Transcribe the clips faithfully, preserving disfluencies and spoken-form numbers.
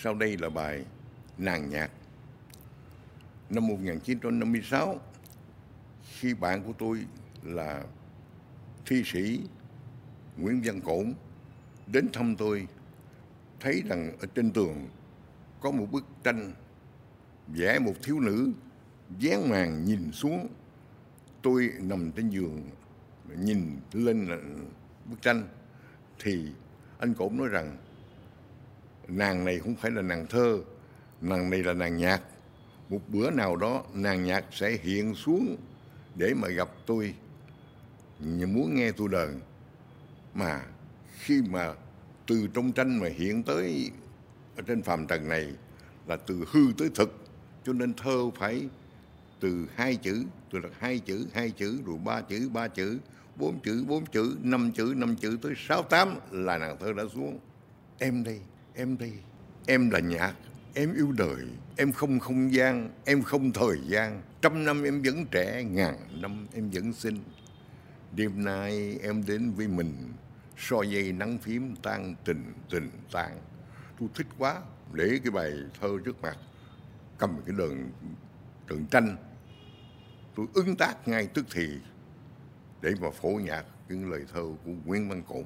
Sau đây là bài Nàng Nhạc. Năm một nghìn chín trăm năm mươi sáu, khi bạn của tôi là thi sĩ Nguyễn Văn Cổn đến thăm tôi, thấy rằng ở trên tường có một bức tranh vẽ một thiếu nữ dán màn nhìn xuống. Tôi nằm trên giường nhìn lên bức tranh thì anh Cổn nói rằng nàng này không phải là nàng thơ, nàng này là nàng nhạc. Một bữa nào đó nàng nhạc sẽ hiện xuống để mà gặp tôi, muốn nghe tôi đờn. Mà khi mà từ trong tranh mà hiện tới ở trên phàm trần này là từ hư tới thực, cho nên thơ phải từ hai chữ, từ là hai chữ, hai chữ, rồi ba chữ, ba chữ, bốn chữ, bốn chữ, năm chữ, năm chữ tới sáu tám là nàng thơ đã xuống. Em đây, em đây, em là nhạc, em yêu đời, em không không gian, em không thời gian. Trăm năm em vẫn trẻ, ngàn năm em vẫn xinh. Đêm nay em đến với mình, so dây nắng phím tan tình tình tan. Tôi thích quá, để cái bài thơ trước mặt, cầm cái đờn đờn tranh, tôi ứng tác ngay tức thì để mà phổ nhạc những lời thơ của Nguyễn Văn Cổn.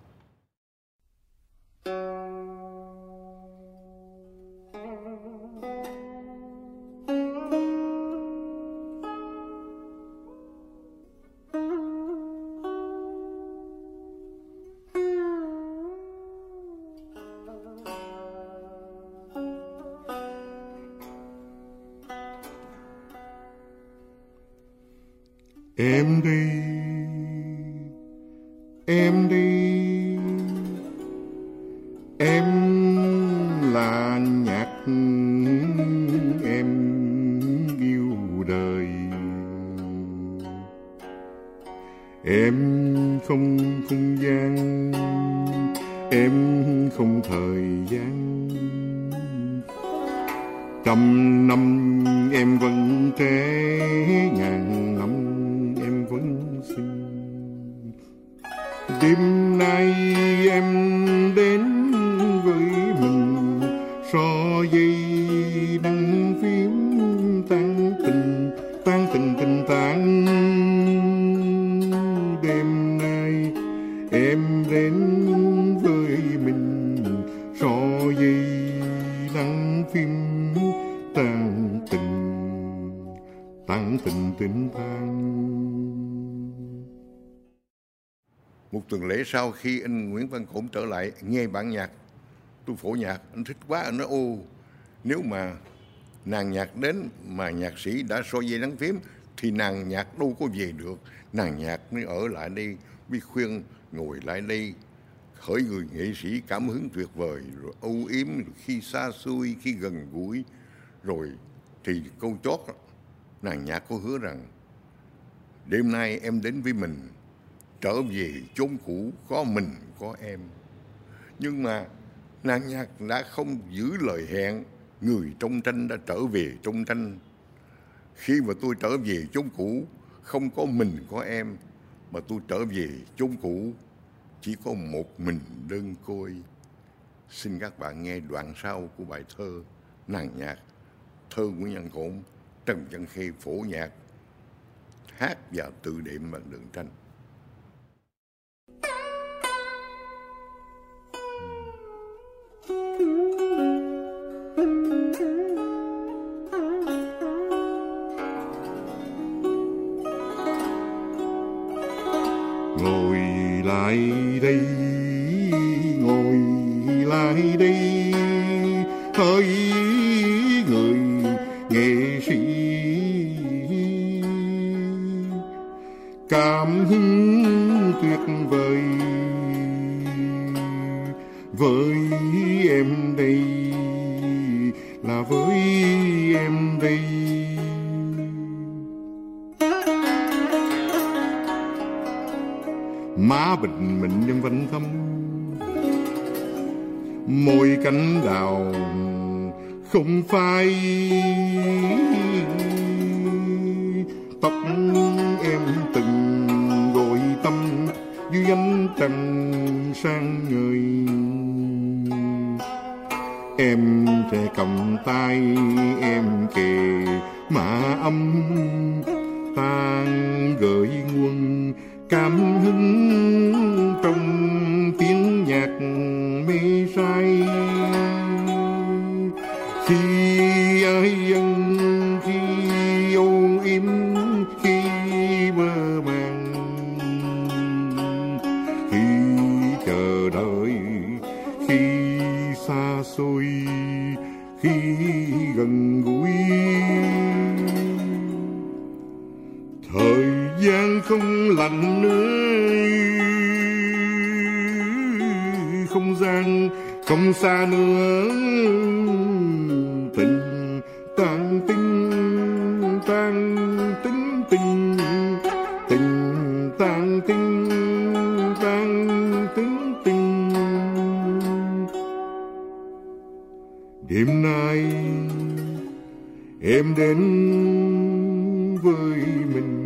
Em đi, em đi, em là nhạc, em yêu đời. Em không không gian, em không thời gian. Trăm năm em vẫn trẻ, ngàn năm vẫn xinh. Đêm nay em đến với mình, so dây đăng phím tan tình, tan tình tình tan. Đêm nay em đến với mình, so dây đăng phím tan tình, tan tình tình tan. Một tuần lễ sau, khi anh Nguyễn Văn Cổn trở lại nghe bản nhạc tôi phổ nhạc, anh thích quá. Anh nói ô, nếu mà nàng nhạc đến mà nhạc sĩ đã so dây đắng phím thì nàng nhạc đâu có về được. Nàng nhạc mới ở lại đây, mới khuyên ngồi lại đây, khởi người nghệ sĩ cảm hứng tuyệt vời, rồi âu yếm, rồi khi xa xôi, khi gần gũi. Rồi thì câu chót, nàng nhạc có hứa rằng đêm nay em đến với mình, trở về chốn cũ có mình có em. Nhưng mà nàng nhạc đã không giữ lời hẹn, người trong tranh đã trở về trong tranh. Khi mà tôi trở về chốn cũ không có mình có em, mà tôi trở về chốn cũ chỉ có một mình đơn côi. Xin các bạn nghe đoạn sau của bài thơ Nàng Nhạc, thơ Nguyễn Văn Cổn, Trần Văn Khê phổ nhạc, hát và tự đệm bằng đường tranh. Ngồi lại đây, ngồi lại đây, hỡi người nghệ sĩ. Cảm hứng tuyệt vời với em đây, là với em đây. Má bình minh nhân văn thâm, môi cánh đào không phai. Tóc em từng gội tâm dưới ánh trăng sang ngời. em sẽ cầm tay em kề mã âm tang gợi nguồn cảm hứng trong tiếng nhạc mê say. Khi ai dân khi âu yếm khi mơ màng, khi chờ đợi khi xa xôi khi gần gũi, thời gian không lạnh nữa, không gian không xa nữa, tình tan tinh tan tính tình, tình tan tinh tan tính tình. Đêm nay em đến với mình,